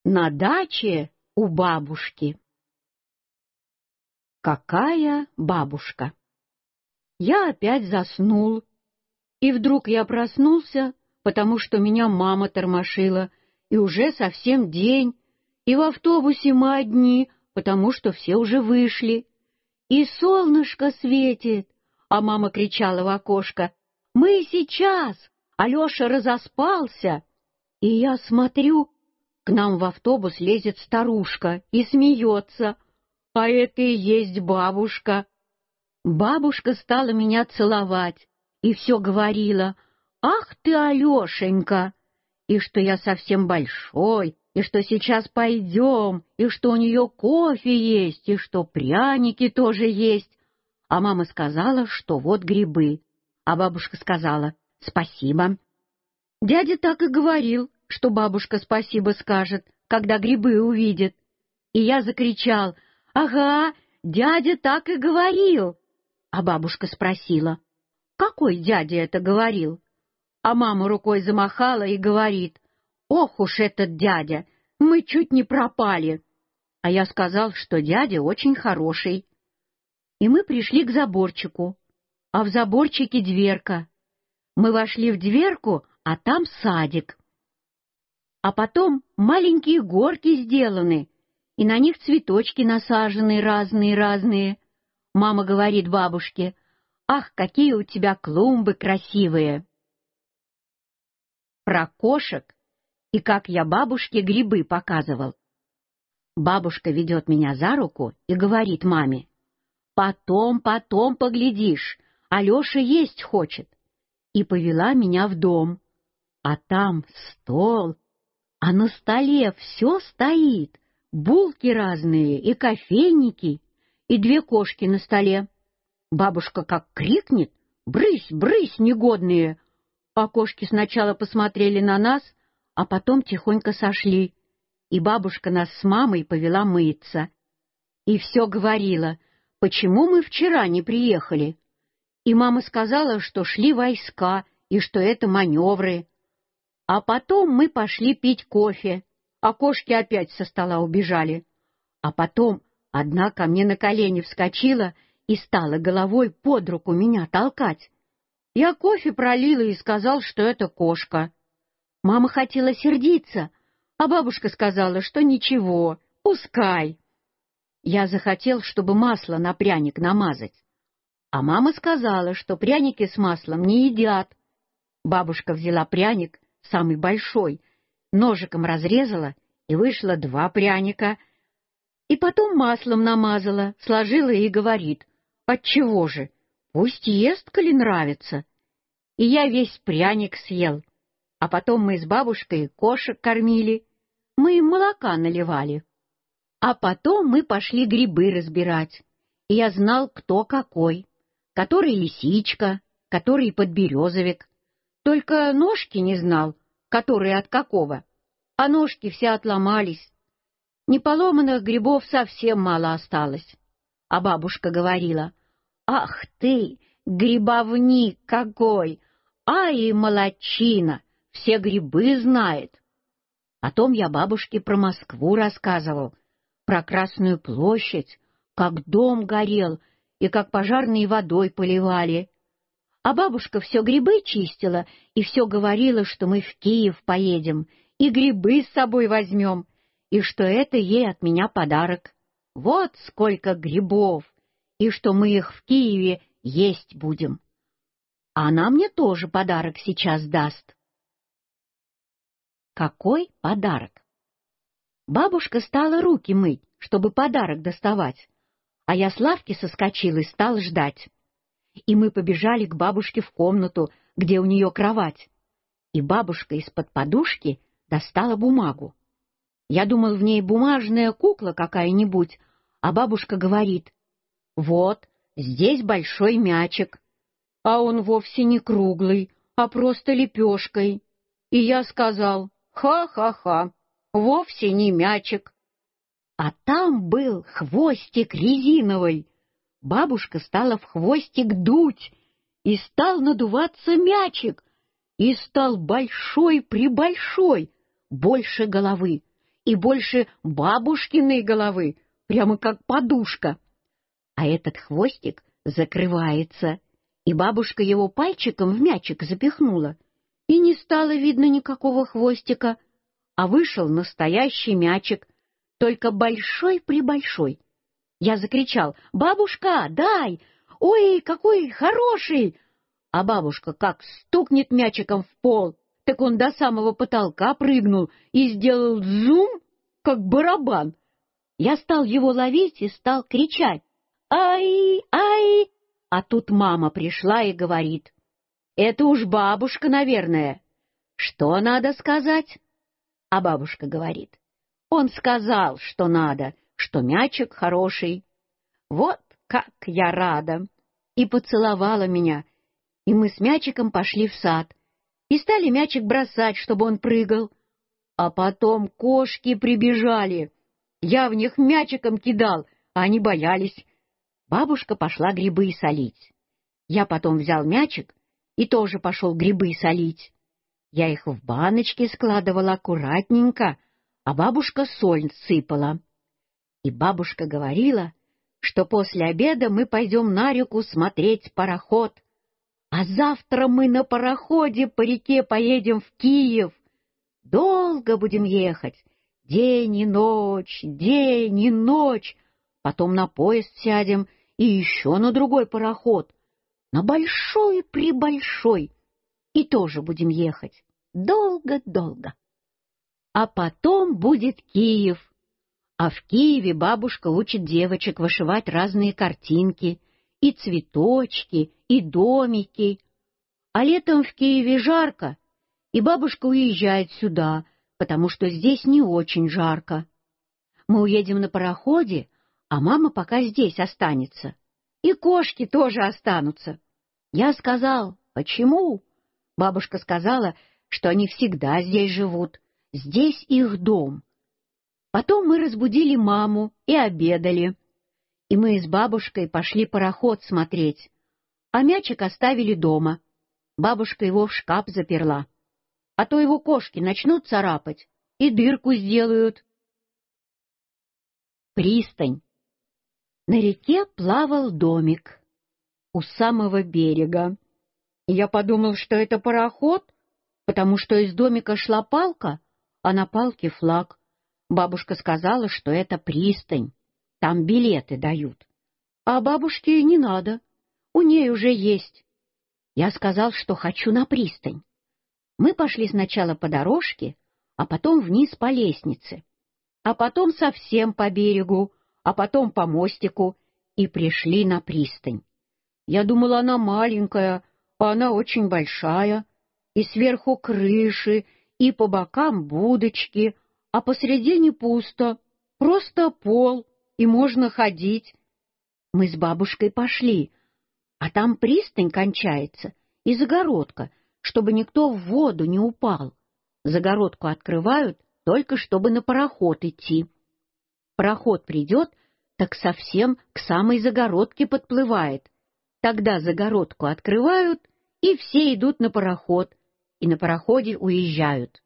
На даче у бабушки. Какая бабушка? Я опять заснул, и вдруг я проснулся, потому что меня мама тормошила, и уже совсем день, и в автобусе мы одни, потому что все уже вышли, и солнышко светит, а мама кричала в окошко: «Мы сейчас!» Алеша разоспался, и я смотрю, к нам в автобус лезет старушка и смеется. А это и есть бабушка. Бабушка стала меня целовать и все говорила: «Ах ты, Алешенька!» И что я совсем большой, и что сейчас пойдем, и что у нее кофе есть, и что пряники тоже есть. А мама сказала, что вот грибы. А бабушка сказала: «Спасибо». Дядя так и говорил, что бабушка спасибо скажет, когда грибы увидит. И я закричал: «Ага, дядя так и говорил». А бабушка спросила: «Какой дядя это говорил?» А мама рукой замахала и говорит: «Ох уж этот дядя, мы чуть не пропали». А я сказал, что дядя очень хороший. И мы пришли к заборчику, а в заборчике дверка. Мы вошли в дверку, а там садик. А потом маленькие горки сделаны, и на них цветочки насажены разные-разные. Мама говорит бабушке: «Ах, какие у тебя клумбы красивые!» Про кошек и как я бабушке грибы показывал. Бабушка ведет меня за руку и говорит маме: «Потом поглядишь, Алеша есть хочет». И повела меня в дом. А там стол, а на столе все стоит, булки разные и кофейники, и две кошки на столе. Бабушка как крикнет: «Брысь, брысь, негодные!» А кошки сначала посмотрели на нас, а потом тихонько сошли, и бабушка нас с мамой повела мыться. И все говорила: «Почему мы вчера не приехали?» И мама сказала, что шли войска, и что это маневры. А потом мы пошли пить кофе, а кошки опять со стола убежали. А потом одна ко мне на колени вскочила и стала головой под руку меня толкать. Я кофе пролила и сказал, что это кошка. Мама хотела сердиться, а бабушка сказала, что ничего, пускай. Я захотел, чтобы масло на пряник намазать. А мама сказала, что пряники с маслом не едят. Бабушка взяла пряник, самый большой, ножиком разрезала, и вышло 2 пряника. И потом маслом намазала, сложила и говорит: «Отчего же? Пусть ест, коли нравится». И я весь пряник съел. А потом мы с бабушкой кошек кормили, мы им молока наливали. А потом мы пошли грибы разбирать, и я знал, кто какой. Который лисичка, который подберезовик. Только ножки не знал, которые от какого, а ножки все отломались. Неполоманных грибов совсем мало осталось. А бабушка говорила: «Ах ты, грибовник какой! Ай, молодчина, все грибы знает». Потом я бабушке про Москву рассказывал, про Красную площадь, как дом горел, и как пожарной водой поливали. А бабушка все грибы чистила и все говорила, что мы в Киев поедем и грибы с собой возьмем, и что это ей от меня подарок. Вот сколько грибов, и что мы их в Киеве есть будем. А она мне тоже подарок сейчас даст. Какой подарок? Бабушка стала руки мыть, чтобы подарок доставать. А я с лавки соскочил и стал ждать. И мы побежали к бабушке в комнату, где у нее кровать. И бабушка из-под подушки достала бумагу. Я думал, в ней бумажная кукла какая-нибудь, а бабушка говорит: «Вот, здесь большой мячик». А он вовсе не круглый, а просто лепешкой. И я сказал: «Ха-ха-ха, вовсе не мячик». А там был хвостик резиновый. Бабушка стала в хвостик дуть, и стал надуваться мячик, и стал большой-пребольшой, больше головы, и больше бабушкиной головы, прямо как подушка. А этот хвостик закрывается, и бабушка его пальчиком в мячик запихнула, и не стало видно никакого хвостика, а вышел настоящий мячик, только большой-пребольшой. Я закричал: «Бабушка, дай! Ой, какой хороший!» А бабушка как стукнет мячиком в пол, так он до самого потолка прыгнул и сделал зум, как барабан. Я стал его ловить и стал кричать: «Ай, ай!» А тут мама пришла и говорит: «Это уж бабушка, наверное. Что надо сказать?» А бабушка говорит: «Он сказал, что надо, что мячик хороший». Вот как я рада! И поцеловала меня, и мы с мячиком пошли в сад, и стали мячик бросать, чтобы он прыгал. А потом кошки прибежали. Я в них мячиком кидал, а они боялись. Бабушка пошла грибы солить. Я потом взял мячик и тоже пошел грибы солить. Я их в баночки складывала аккуратненько, а бабушка соль сыпала. И бабушка говорила, что после обеда мы пойдем на реку смотреть пароход, а завтра мы на пароходе по реке поедем в Киев. Долго будем ехать, день и ночь, день и ночь. Потом на поезд сядем и еще на другой пароход, на большой-пребольшой, и тоже будем ехать долго-долго. А потом будет Киев. А в Киеве бабушка учит девочек вышивать разные картинки, и цветочки, и домики. А летом в Киеве жарко, и бабушка уезжает сюда, потому что здесь не очень жарко. Мы уедем на пароходе, а мама пока здесь останется. И кошки тоже останутся. Я сказал: «Почему?» Бабушка сказала, что они всегда здесь живут, здесь их дом. Потом мы разбудили маму и обедали. И мы с бабушкой пошли пароход смотреть, а мячик оставили дома. Бабушка его в шкаф заперла, а то его кошки начнут царапать и дырку сделают. Пристань. На реке плавал домик у самого берега. Я подумал, что это пароход, потому что из домика шла палка, а на палке флаг. Бабушка сказала, что это пристань, там билеты дают. А бабушке не надо, у ней уже есть. Я сказал, что хочу на пристань. Мы пошли сначала по дорожке, а потом вниз по лестнице, а потом совсем по берегу, а потом по мостику, и пришли на пристань. Я думала, она маленькая, а она очень большая, и сверху крыши, и по бокам будочки, а посредине пусто, просто пол, и можно ходить. Мы с бабушкой пошли, а там пристань кончается, и загородка, чтобы никто в воду не упал. Загородку открывают, только чтобы на пароход идти. Пароход придет, так совсем к самой загородке подплывает. Тогда загородку открывают, и все идут на пароход, и на пароходе уезжают.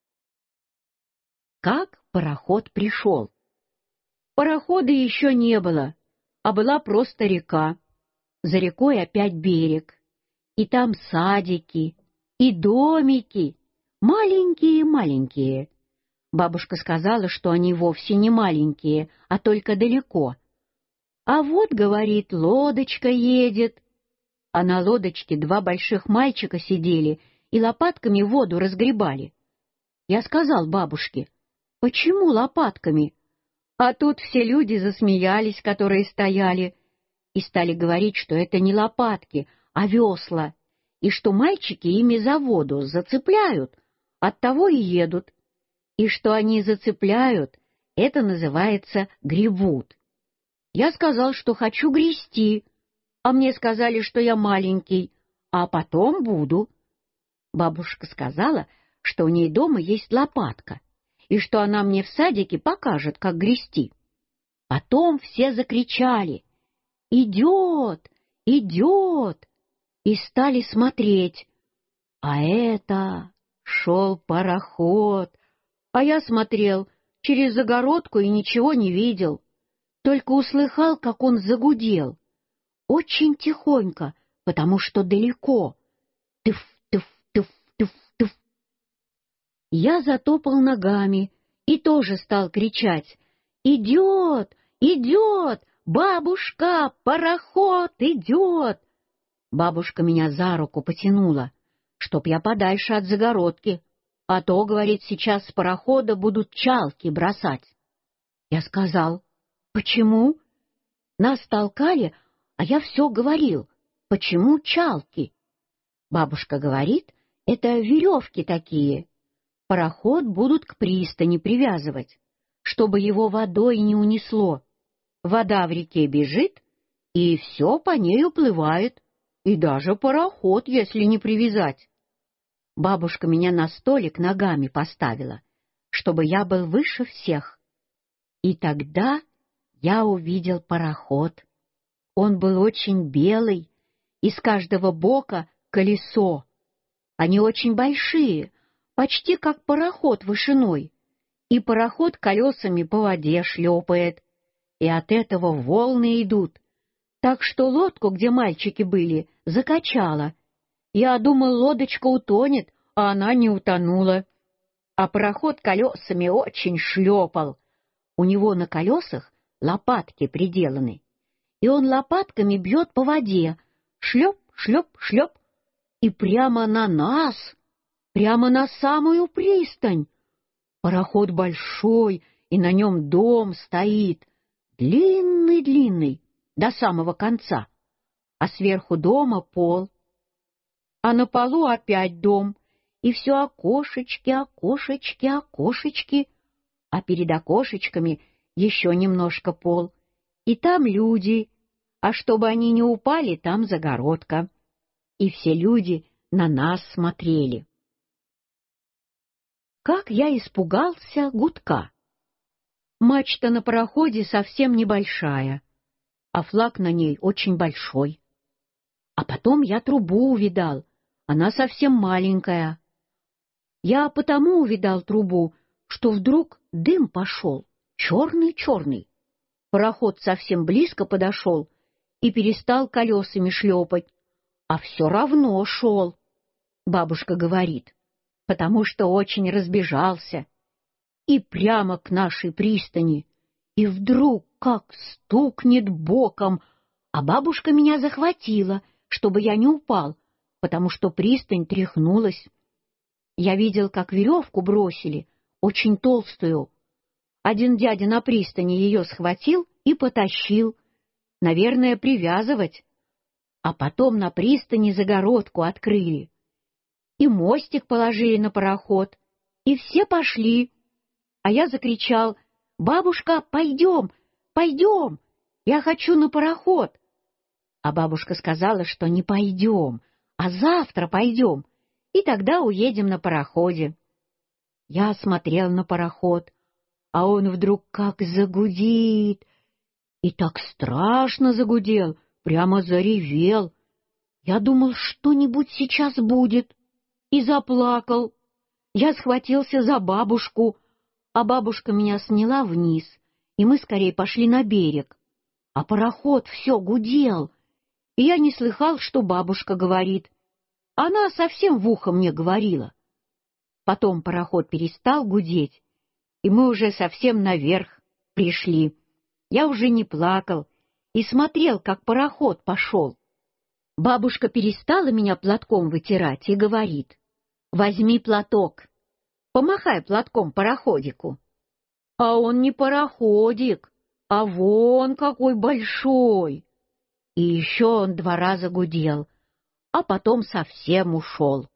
Как пароход пришел? Парохода еще не было, а была просто река. За рекой опять берег, и там садики, и домики, маленькие-маленькие. Бабушка сказала, что они вовсе не маленькие, а только далеко. А вот, говорит, лодочка едет. А на лодочке два больших мальчика сидели и лопатками воду разгребали. Я сказал бабушке: «Почему лопатками?» А тут все люди засмеялись, которые стояли, и стали говорить, что это не лопатки, а весла, и что мальчики ими за воду зацепляют, оттого и едут. И что они зацепляют, это называется гребут. Я сказал, что хочу грести, а мне сказали, что я маленький, а потом буду. Бабушка сказала, что у ней дома есть лопатка, и что она мне в садике покажет, как грести. Потом все закричали: «Идет! Идет!» и стали смотреть. А это шел пароход, а я смотрел, через загородку и ничего не видел, только услыхал, как он загудел. Очень тихонько, потому что далеко. Тыф, тыф, тыф, тыф, тыф. Я затопал ногами и тоже стал кричать: «Идет! Идет! Бабушка! Пароход идет!» Бабушка меня за руку потянула, чтоб я подальше от загородки, а то, говорит, сейчас с парохода будут чалки бросать. Я сказал: «Почему?» Нас толкали, а я все говорил: «Почему чалки?» Бабушка говорит: «Это веревки такие. Пароход будут к пристани привязывать, чтобы его водой не унесло. Вода в реке бежит, и все по ней уплывает, и даже пароход, если не привязать». Бабушка меня на столик ногами поставила, чтобы я был выше всех. И тогда я увидел пароход. Он был очень белый, и с каждого бока колесо. Они очень большие, почти как пароход вышиной, и пароход колесами по воде шлепает, и от этого волны идут, так что лодку, где мальчики были, закачало. Я думал, лодочка утонет, а она не утонула. А пароход колесами очень шлепал. У него на колесах лопатки приделаны, и он лопатками бьет по воде, шлеп, шлеп, шлеп, и прямо на нас, прямо на самую пристань. Пароход большой, и на нем дом стоит, длинный-длинный, до самого конца, а сверху дома пол. А на полу опять дом, и все окошечки, окошечки, окошечки, а перед окошечками еще немножко пол, и там люди, а чтобы они не упали, там загородка. И все люди на нас смотрели. Как я испугался гудка! Мачта на пароходе совсем небольшая, а флаг на ней очень большой. А потом я трубу увидал, она совсем маленькая. Я потому увидал трубу, что вдруг дым пошел, черный-черный. Пароход совсем близко подошел и перестал колесами шлепать, а все равно шел. Бабушка говорит, потому что очень разбежался. И прямо к нашей пристани. И вдруг как стукнет боком, а бабушка меня захватила, чтобы я не упал, потому что пристань тряхнулась. Я видел, как веревку бросили, очень толстую. Один дядя на пристани ее схватил и потащил, наверное, привязывать. А потом на пристани загородку открыли. И мостик положили на пароход, и все пошли. А я закричал: «Бабушка, пойдем, пойдем, я хочу на пароход». А бабушка сказала, что не пойдем, а завтра пойдем, и тогда уедем на пароходе. Я смотрел на пароход, а он вдруг как загудит, и так страшно загудел, прямо заревел. Я думал, что-нибудь сейчас будет, и заплакал. Я схватился за бабушку, а бабушка меня сняла вниз, и мы скорее пошли на берег. А пароход все гудел, и я не слыхал, что бабушка говорит. Она совсем в ухо мне говорила. Потом пароход перестал гудеть, и мы уже совсем наверх пришли. Я уже не плакал и смотрел, как пароход пошел. Бабушка перестала меня платком вытирать и говорит: «Возьми платок, помахай платком пароходику». А он не пароходик, а вон какой большой. И еще он 2 раза гудел, а потом совсем ушел.